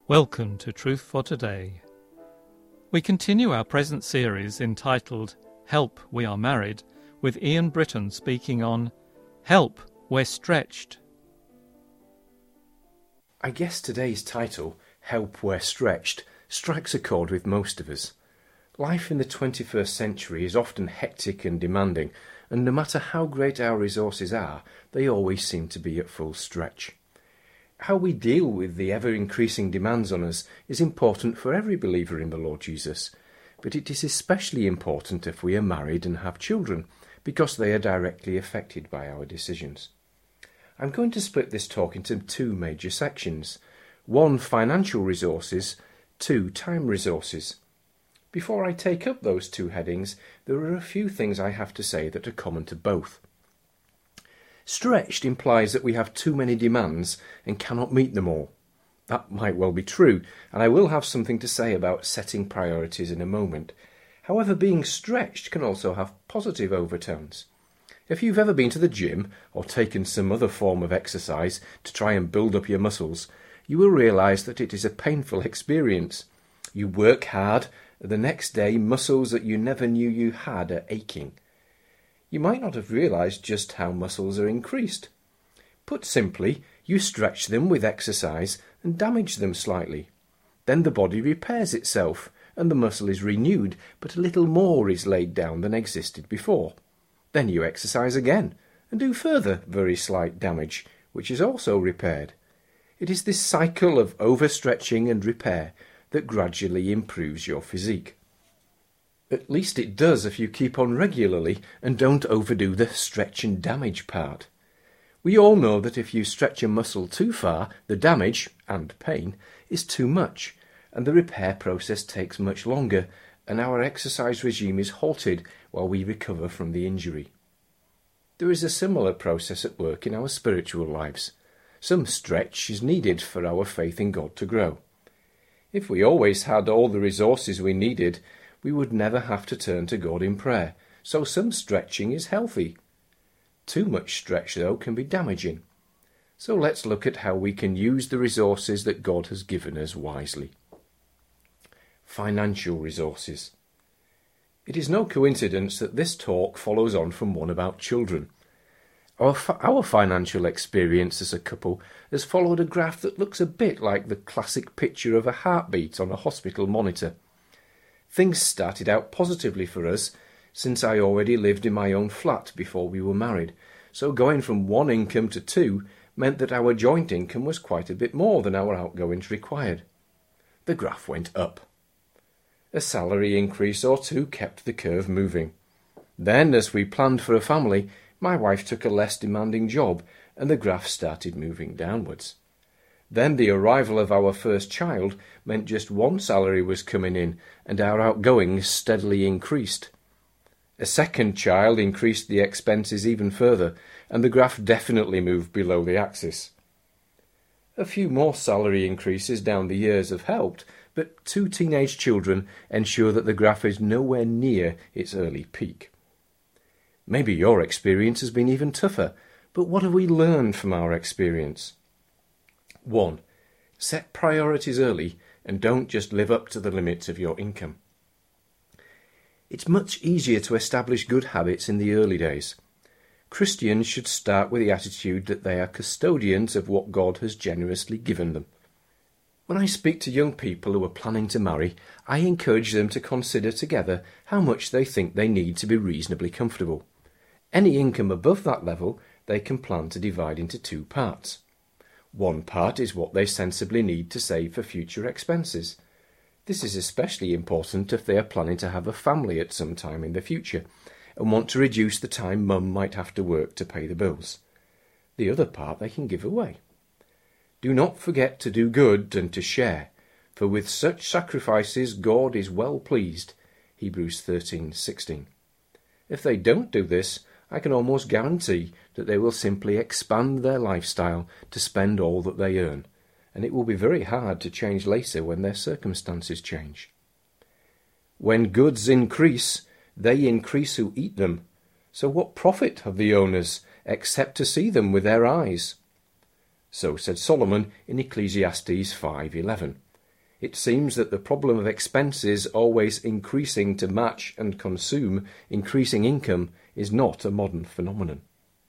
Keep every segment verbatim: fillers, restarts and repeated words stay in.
Welcome to Truth for Today. We continue our present series entitled Help, We Are Married, with Ian Britton speaking on Help, We're Stretched. I guess today's title, Help, We're Stretched, strikes a chord with most of us. Life in the twenty-first century is often hectic and demanding, and no matter how great our resources are, they always seem to be at full stretch. How we deal with the ever-increasing demands on us is important for every believer in the Lord Jesus, but it is especially important if we are married and have children, because they are directly affected by our decisions. I'm going to split this talk into two major sections. One, financial resources, two, time resources. Before I take up those two headings, there are a few things I have to say that are common to both. Stretched implies that we have too many demands and cannot meet them all. That might well be true, and I will have something to say about setting priorities in a moment. However, being stretched can also have positive overtones. If you've ever been to the gym or taken some other form of exercise to try and build up your muscles, you will realise that it is a painful experience. You work hard, and the next day muscles that you never knew you had are aching. You might not have realised just how muscles are increased. Put simply, you stretch them with exercise and damage them slightly. Then the body repairs itself, and the muscle is renewed, but a little more is laid down than existed before. Then you exercise again, and do further very slight damage, which is also repaired. It is this cycle of overstretching and repair that gradually improves your physique. At least it does if you keep on regularly and don't overdo the stretch and damage part. We all know that if you stretch a muscle too far, the damage, and pain, is too much, and the repair process takes much longer, and our exercise regime is halted while we recover from the injury. There is a similar process at work in our spiritual lives. Some stretch is needed for our faith in God to grow. If we always had all the resources we needed, we would never have to turn to God in prayer, so some stretching is healthy. Too much stretch, though, can be damaging. So let's look at how we can use the resources that God has given us wisely. Financial resources. It is no coincidence that this talk follows on from one about children. Our, our financial experience as a couple has followed a graph that looks a bit like the classic picture of a heartbeat on a hospital monitor. Things started out positively for us, since I already lived in my own flat before we were married, so going from one income to two meant that our joint income was quite a bit more than our outgoings required. The graph went up. A salary increase or two kept the curve moving. Then, as we planned for a family, my wife took a less demanding job, and the graph started moving downwards. Then the arrival of our first child meant just one salary was coming in, and our outgoings steadily increased. A second child increased the expenses even further, and the graph definitely moved below the axis. A few more salary increases down the years have helped, but two teenage children ensure that the graph is nowhere near its early peak. Maybe your experience has been even tougher, but what have we learned from our experience? One, set priorities early and don't just live up to the limits of your income. It's much easier to establish good habits in the early days. Christians should start with the attitude that they are custodians of what God has generously given them. When I speak to young people who are planning to marry, I encourage them to consider together how much they think they need to be reasonably comfortable. Any income above that level they can plan to divide into two parts. One part is what they sensibly need to save for future expenses. This is especially important if they are planning to have a family at some time in the future and want to reduce the time mum might have to work to pay the bills. The other part they can give away. Do not forget to do good and to share, for with such sacrifices God is well pleased. Hebrews thirteen sixteen. If they don't do this, I can almost guarantee that they will simply expand their lifestyle to spend all that they earn, and it will be very hard to change later when their circumstances change. When goods increase, they increase who eat them. So what profit have the owners, except to see them with their eyes? So said Solomon in Ecclesiastes five eleven. It seems that the problem of expenses always increasing to match and consume increasing income is not a modern phenomenon.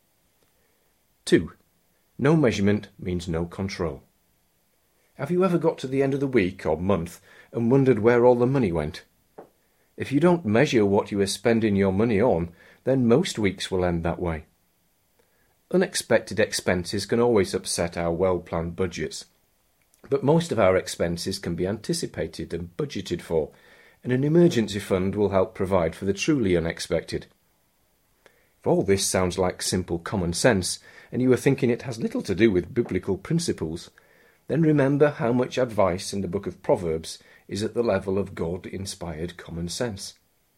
Two. No measurement means no control. Have you ever got to the end of the week or month and wondered where all the money went? If you don't measure what you are spending your money on, then most weeks will end that way. Unexpected expenses can always upset our well-planned budgets, but most of our expenses can be anticipated and budgeted for, and an emergency fund will help provide for the truly unexpected. If all this sounds like simple common sense, and you are thinking it has little to do with biblical principles, then remember how much advice in the book of Proverbs is at the level of God-inspired common sense.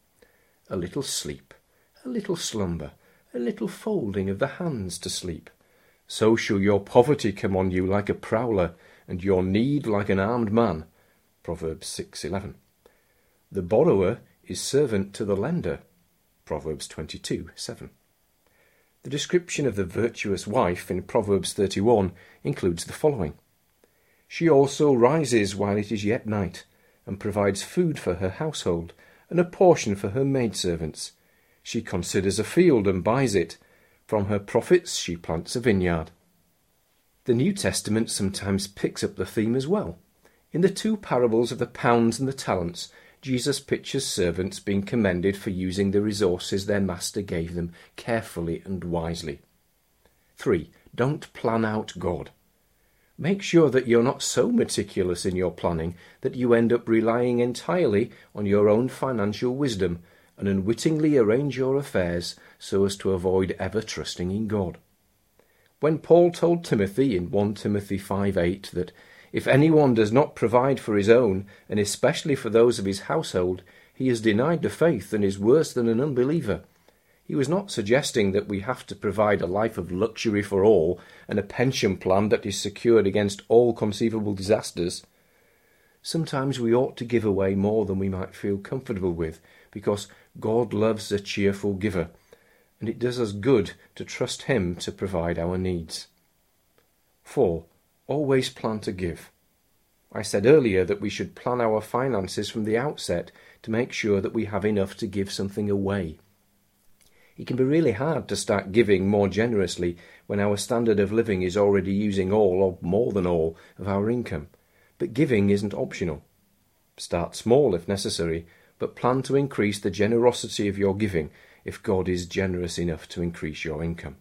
A little sleep, a little slumber, a little folding of the hands to sleep. So shall your poverty come on you like a prowler, and your need like an armed man. Proverbs six eleven. The borrower is servant to the lender. Proverbs twenty-two seven. The description of the virtuous wife in Proverbs thirty-one includes the following. She also rises while it is yet night, and provides food for her household, and a portion for her maidservants. She considers a field and buys it. From her profits she plants a vineyard. The New Testament sometimes picks up the theme as well. In the two parables of the pounds and the talents, Jesus pictures servants being commended for using the resources their master gave them carefully and wisely. Three. Don't plan out God. Make sure that you're not so meticulous in your planning that you end up relying entirely on your own financial wisdom and unwittingly arrange your affairs so as to avoid ever trusting in God. When Paul told Timothy in First Timothy five eight that if anyone does not provide for his own, and especially for those of his household, he has denied the faith and is worse than an unbeliever, he was not suggesting that we have to provide a life of luxury for all and a pension plan that is secured against all conceivable disasters. Sometimes we ought to give away more than we might feel comfortable with, because God loves a cheerful giver, and it does us good to trust him to provide our needs. Four. Always plan to give. I said earlier that we should plan our finances from the outset to make sure that we have enough to give something away. It can be really hard to start giving more generously when our standard of living is already using all or more than all of our income, but giving isn't optional. Start small if necessary, but plan to increase the generosity of your giving if God is generous enough to increase your income.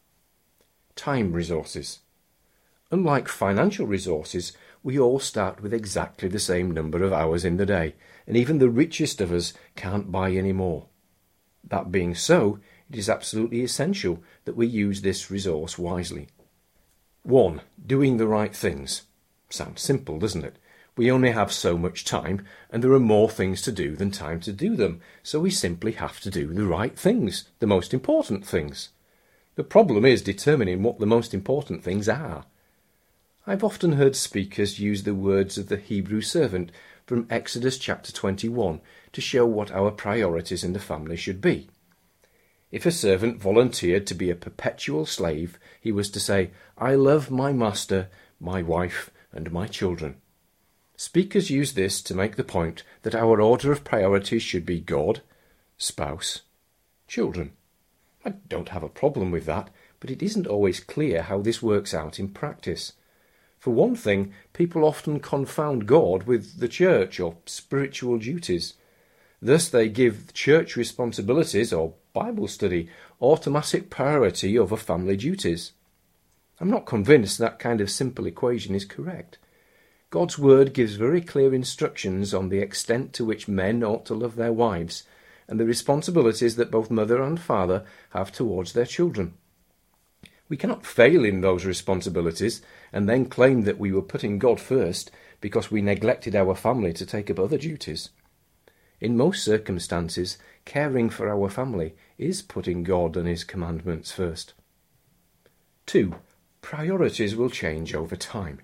Time resources. Unlike financial resources, we all start with exactly the same number of hours in the day, and even the richest of us can't buy any more. That being so, it is absolutely essential that we use this resource wisely. One. Doing the right things. Sounds simple, doesn't it? We only have so much time, and there are more things to do than time to do them, so we simply have to do the right things, the most important things. The problem is determining what the most important things are. I've often heard speakers use the words of the Hebrew servant from Exodus chapter twenty-one to show what our priorities in the family should be. If a servant volunteered to be a perpetual slave, he was to say, "I love my master, my wife, and my children." Speakers use this to make the point that our order of priorities should be God, spouse, children. I don't have a problem with that, but it isn't always clear how this works out in practice. For one thing, people often confound God with the church or spiritual duties. Thus they give church responsibilities or Bible study automatic priority over family duties. I'm not convinced that kind of simple equation is correct. God's word gives very clear instructions on the extent to which men ought to love their wives, and the responsibilities that both mother and father have towards their children. We cannot fail in those responsibilities and then claim that we were putting God first because we neglected our family to take up other duties. In most circumstances, caring for our family is putting God and his commandments first. Two. Priorities will change over time.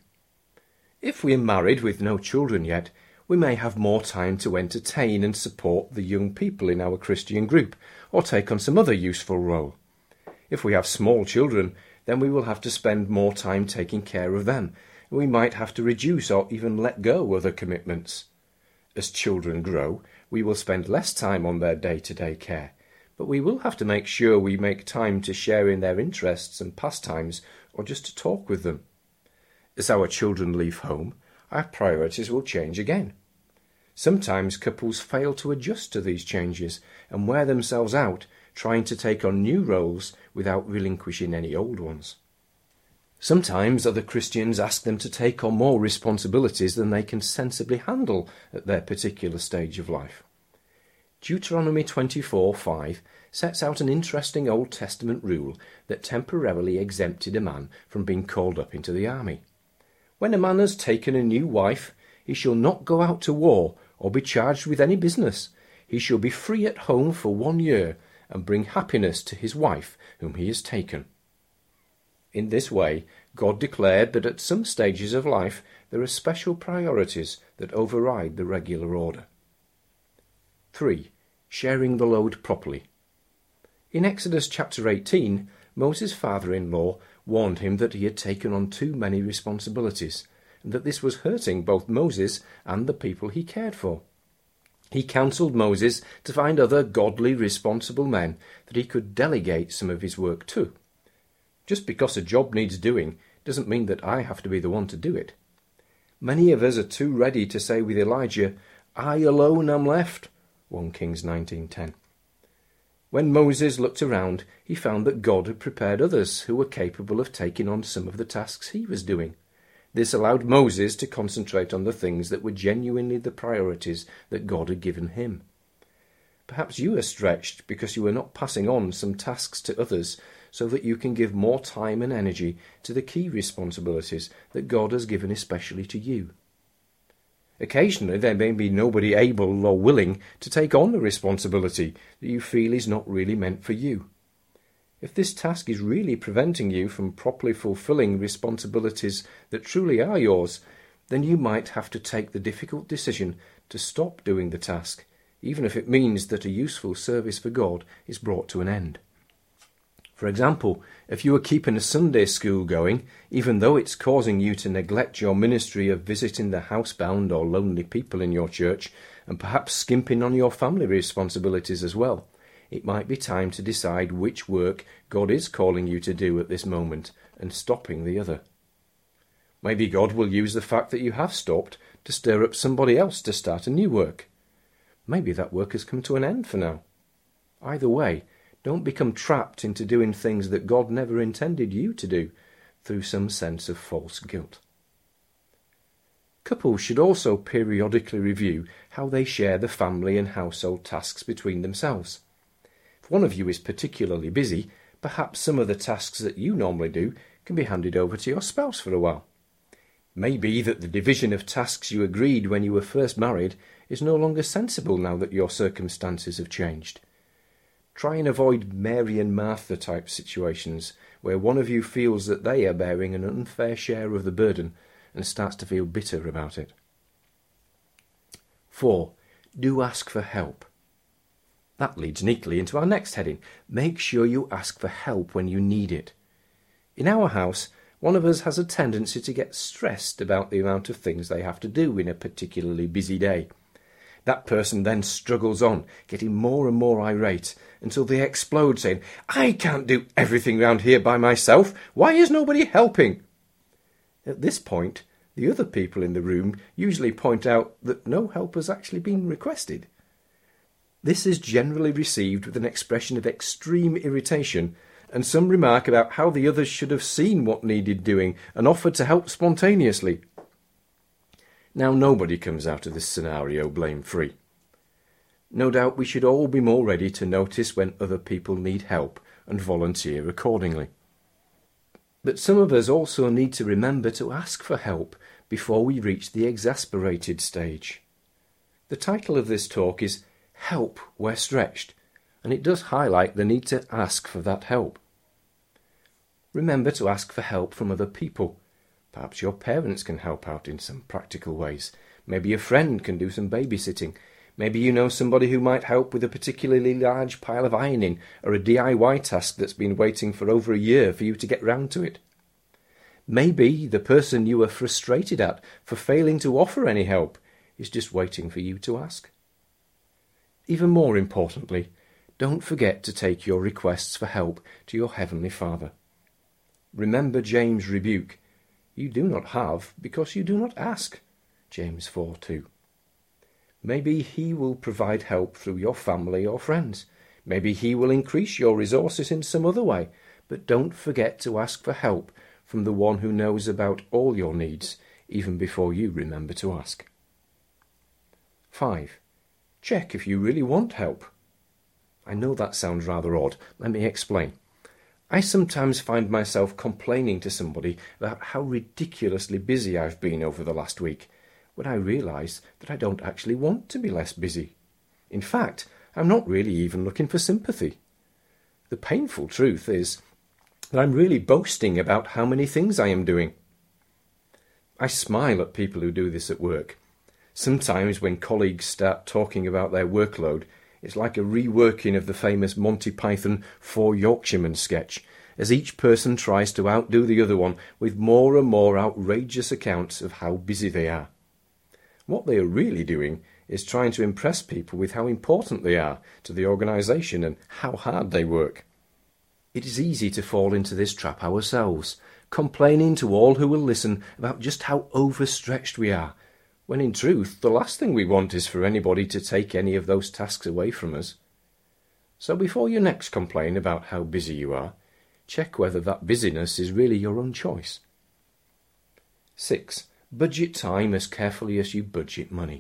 If we are married with no children yet, we may have more time to entertain and support the young people in our Christian group, or take on some other useful role. If we have small children, then we will have to spend more time taking care of them, We might have to reduce or even let go other commitments. As children grow, we will spend less time on their day-to-day care, but we will have to make sure we make time to share in their interests and pastimes, or just to talk with them. As our children leave home, our priorities will change again. Sometimes couples fail to adjust to these changes and wear themselves out trying to take on new roles without relinquishing any old ones. Sometimes other Christians ask them to take on more responsibilities than they can sensibly handle at their particular stage of life. Deuteronomy twenty-four five sets out an interesting Old Testament rule that temporarily exempted a man from being called up into the army. When a man has taken a new wife, he shall not go out to war or be charged with any business. He shall be free at home for one year and bring happiness to his wife whom he has taken. In this way, God declared that at some stages of life there are special priorities that override the regular order. three. Sharing the load properly. In Exodus chapter eighteen, Moses' father-in-law warned him that he had taken on too many responsibilities, and that this was hurting both Moses and the people he cared for. He counselled Moses to find other godly, responsible men that he could delegate some of his work to. Just because a job needs doing doesn't mean that I have to be the one to do it. Many of us are too ready to say with Elijah, "I alone am left," First Kings nineteen ten. When Moses looked around, he found that God had prepared others who were capable of taking on some of the tasks he was doing. This allowed Moses to concentrate on the things that were genuinely the priorities that God had given him. Perhaps you are stretched because you are not passing on some tasks to others so that you can give more time and energy to the key responsibilities that God has given especially to you. Occasionally there may be nobody able or willing to take on a responsibility that you feel is not really meant for you. If this task is really preventing you from properly fulfilling responsibilities that truly are yours, then you might have to take the difficult decision to stop doing the task, even if it means that a useful service for God is brought to an end. For example, if you are keeping a Sunday school going, even though it's causing you to neglect your ministry of visiting the housebound or lonely people in your church, and perhaps skimping on your family responsibilities as well, it might be time to decide which work God is calling you to do at this moment and stopping the other. Maybe God will use the fact that you have stopped to stir up somebody else to start a new work. Maybe that work has come to an end for now. Either way, don't become trapped into doing things that God never intended you to do through some sense of false guilt. Couples should also periodically review how they share the family and household tasks between themselves. If one of you is particularly busy, perhaps some of the tasks that you normally do can be handed over to your spouse for a while. Maybe that the division of tasks you agreed when you were first married is no longer sensible now that your circumstances have changed. Try and avoid Mary and Martha type situations where one of you feels that they are bearing an unfair share of the burden and starts to feel bitter about it. four. Do ask for help. That leads neatly into our next heading. Make sure you ask for help when you need it. In our house, one of us has a tendency to get stressed about the amount of things they have to do in a particularly busy day. That person then struggles on, getting more and more irate, until they explode saying, "I can't do everything round here by myself. Why is nobody helping?" At this point, the other people in the room usually point out that no help has actually been requested. This is generally received with an expression of extreme irritation and some remark about how the others should have seen what needed doing and offered to help spontaneously. Now, nobody comes out of this scenario blame-free. No doubt we should all be more ready to notice when other people need help and volunteer accordingly. But some of us also need to remember to ask for help before we reach the exasperated stage. The title of this talk is Help Where Stretched, and it does highlight the need to ask for that help. Remember to ask for help from other people. Perhaps your parents can help out in some practical ways. Maybe a friend can do some babysitting. Maybe you know somebody who might help with a particularly large pile of ironing or a D I Y task that's been waiting for over a year for you to get round to it. Maybe the person you are frustrated at for failing to offer any help is just waiting for you to ask. Even more importantly, don't forget to take your requests for help to your Heavenly Father. Remember James' rebuke, you do not have because you do not ask, James four two. Maybe he will provide help through your family or friends. Maybe he will increase your resources in some other way, but don't forget to ask for help from the one who knows about all your needs, even before you remember to ask. five. Check if you really want help. I know that sounds rather odd. Let me explain. I sometimes find myself complaining to somebody about how ridiculously busy I've been over the last week, when I realise that I don't actually want to be less busy. In fact, I'm not really even looking for sympathy. The painful truth is that I'm really boasting about how many things I am doing. I smile at people who do this at work. Sometimes when colleagues start talking about their workload, it's like a reworking of the famous Monty Python Four Yorkshiremen sketch, as each person tries to outdo the other one with more and more outrageous accounts of how busy they are. What they are really doing is trying to impress people with how important they are to the organisation and how hard they work. It is easy to fall into this trap ourselves, complaining to all who will listen about just how overstretched we are, when in truth the last thing we want is for anybody to take any of those tasks away from us. So before you next complain about how busy you are, check whether that busyness is really your own choice. six. Budget time as carefully as you budget money.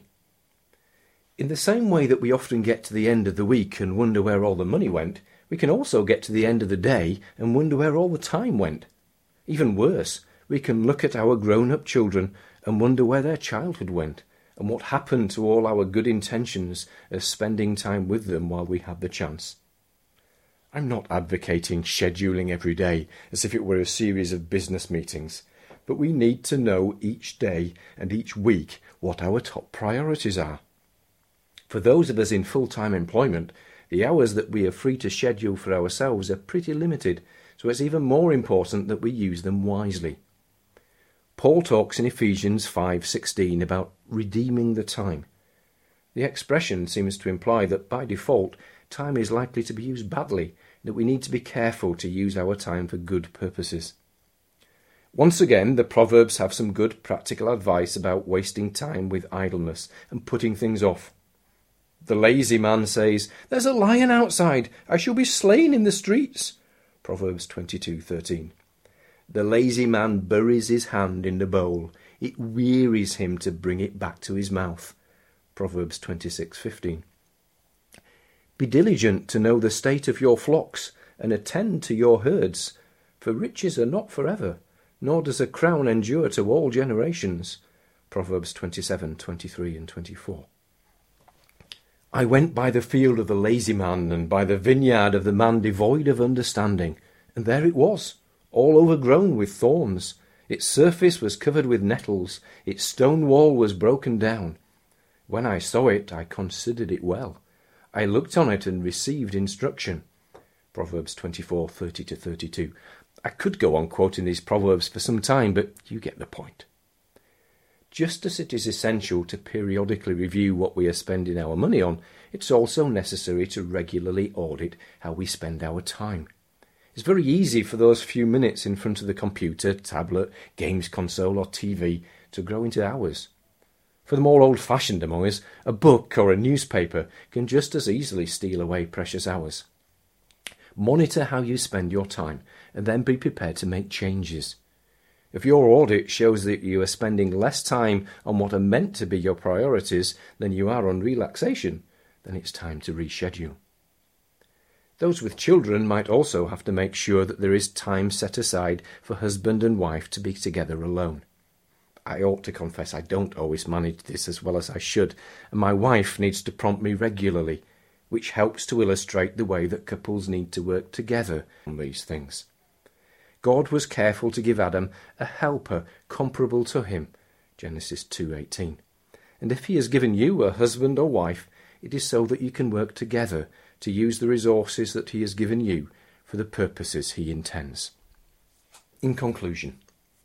In the same way that we often get to the end of the week and wonder where all the money went, we can also get to the end of the day and wonder where all the time went. Even worse, we can look at our grown-up children and wonder where their childhood went and what happened to all our good intentions of spending time with them while we had the chance. I'm not advocating scheduling every day as if it were a series of business meetings, but we need to know each day and each week what our top priorities are. For those of us in full-time employment, the hours that we are free to schedule for ourselves are pretty limited, so it's even more important that we use them wisely. Paul talks in Ephesians five sixteen about redeeming the time. The expression seems to imply that by default, time is likely to be used badly, that we need to be careful to use our time for good purposes. Once again, the Proverbs have some good practical advice about wasting time with idleness and putting things off. The lazy man says, "There's a lion outside, I shall be slain in the streets." Proverbs twenty-two thirteen. The lazy man buries his hand in the bowl. It wearies him to bring it back to his mouth. Proverbs twenty-six fifteen. Be diligent to know the state of your flocks and attend to your herds, for riches are not forever, nor does a crown endure to all generations. Proverbs twenty-seven twenty-three and twenty-four. I went by the field of the lazy man and by the vineyard of the man devoid of understanding, and there it was, all overgrown with thorns. Its surface was covered with nettles, its stone wall was broken down. When I saw it, I considered it well. I looked on it and received instruction. Proverbs twenty-four thirty to thirty-two. I could go on quoting these proverbs for some time, but you get the point. Just as it is essential to periodically review what we are spending our money on, it's also necessary to regularly audit how we spend our time. It's very easy for those few minutes in front of the computer, tablet, games console or T V to grow into hours. For the more old-fashioned among us, a book or a newspaper can just as easily steal away precious hours. Monitor how you spend your time and then be prepared to make changes. If your audit shows that you are spending less time on what are meant to be your priorities than you are on relaxation, then it's time to reschedule. Those with children might also have to make sure that there is time set aside for husband and wife to be together alone. I ought to confess I don't always manage this as well as I should, and my wife needs to prompt me regularly, which helps to illustrate the way that couples need to work together on these things. God was careful to give Adam a helper comparable to him, Genesis two eighteen. And if he has given you a husband or wife, it is so that you can work together to use the resources that he has given you for the purposes he intends. In conclusion,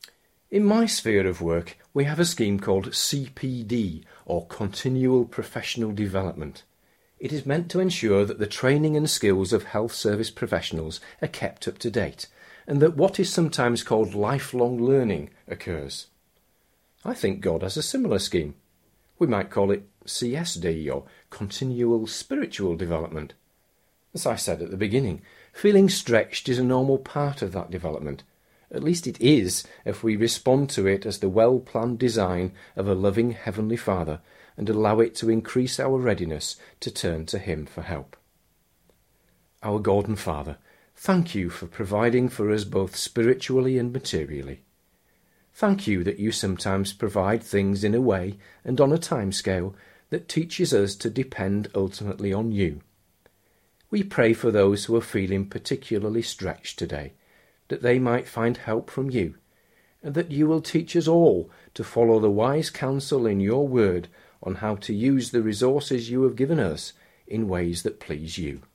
In my sphere of work, we have a scheme called C P D, or Continual Professional Development. It is meant to ensure that the training and skills of health service professionals are kept up to date, and that what is sometimes called lifelong learning occurs. I think God has a similar scheme. We might call it C S D, or Continual Spiritual Development. As I said at the beginning, feeling stretched is a normal part of that development. At least it is if we respond to it as the well-planned design of a loving Heavenly Father and allow it to increase our readiness to turn to Him for help. Our God and Father, thank you for providing for us both spiritually and materially. Thank you that you sometimes provide things in a way and on a time scale that teaches us to depend ultimately on you. We pray for those who are feeling particularly stretched today, that they might find help from you, and that you will teach us all to follow the wise counsel in your word on how to use the resources you have given us in ways that please you.